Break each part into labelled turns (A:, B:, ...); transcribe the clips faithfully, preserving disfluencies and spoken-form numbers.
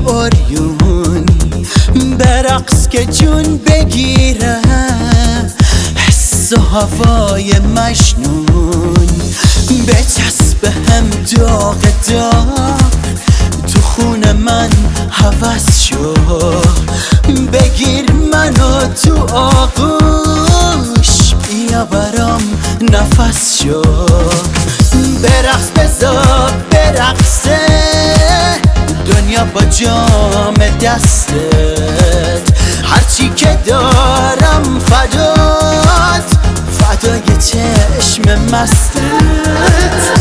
A: اوریونی برقص که جون بگیره حس و هوای مجنون بچسب هم داغ داغ تو خون من هوس شو بگیر منو تو آغوش بیا برام نفس شو برقص بذار برقصه دنیا با جام دستت هرچی که دارم فدات فدای چشم مستت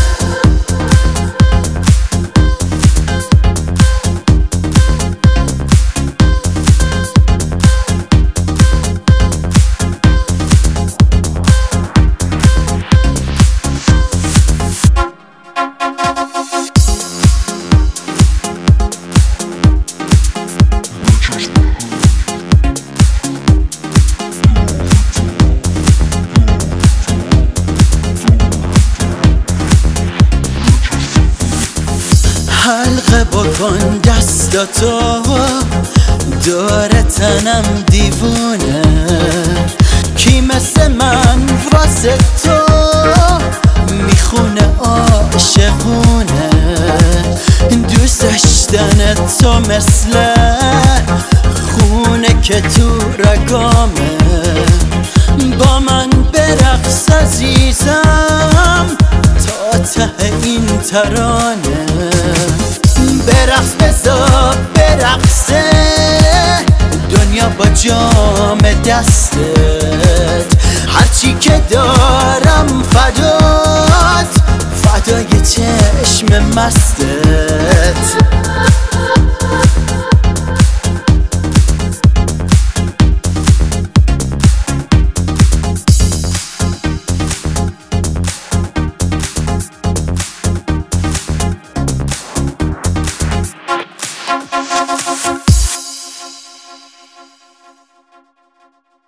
A: حلقه بکن دستاتو دور تنم دیوونه کی مثل من واسه تو میخونه عاشقونه دوست داشتن تو مثل خونه که تو رگامه با من برقص عزیزم تا ته این ترانه برقص بذار برقصه دنیا با جام دستت هرچی که دارم فدات فدای چشم مستت